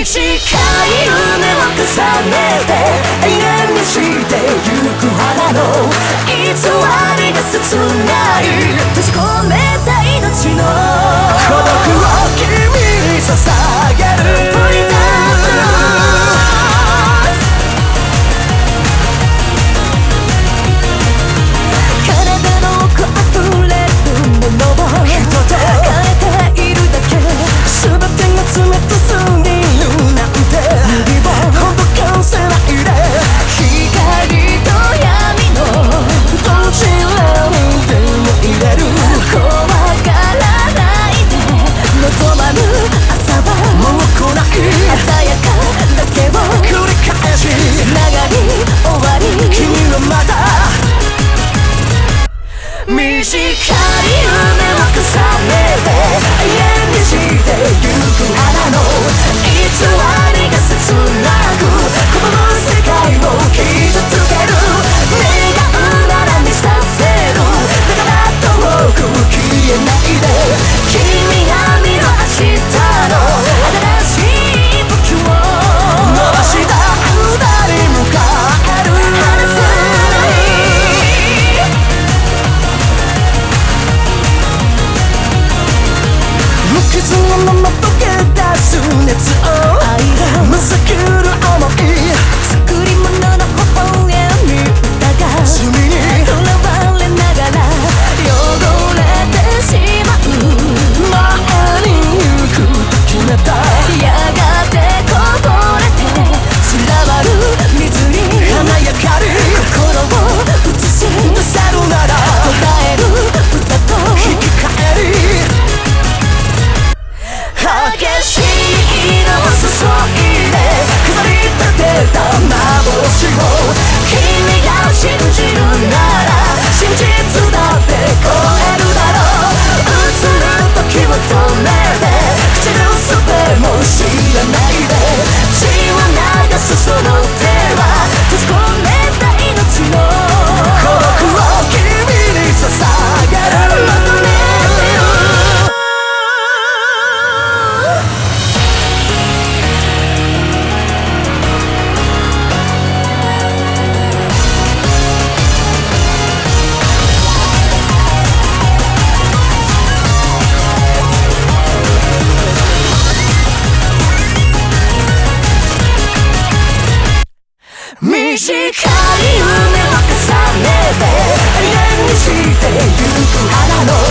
短い夢を重ねて永遠にしてゆく花の偽りが切ない閉じ込めた命の孤独を君に捧げるポリタンブルース体の奥溢れるものを人で変えているだけ全てが冷たすぎるなんて無理をほどかせないで光と闇のどちらにでも入れる怖がらないで望まぬ朝はもう来ない鮮やかだけを繰り返し繋がり終わり君はまだ短い夢を重ねて永遠にしてゆく花の偽りが切なくこの世界を傷つける願うなら見させるだから遠く消えないで君が見る明日の新しい武器を伸ばした間に向かえる離さない無傷のまま溶け出す熱をむさくる想い作り物の微笑み歌が罪にとらわれながら汚れてしまう前に行くと決めたやがてこぼれて散らばる水に華やかり心を映し出せるなら唱える歌と引き換えに激しい色を注いで飾り立てた幻を君が信じるなら真実だって超えるだろう映る時を止めて口のすべも知らないで血を流すその手は閉じ込めた命の孤独を君に捧げるまとめてる短い夢を重ねて永遠にしてゆく花の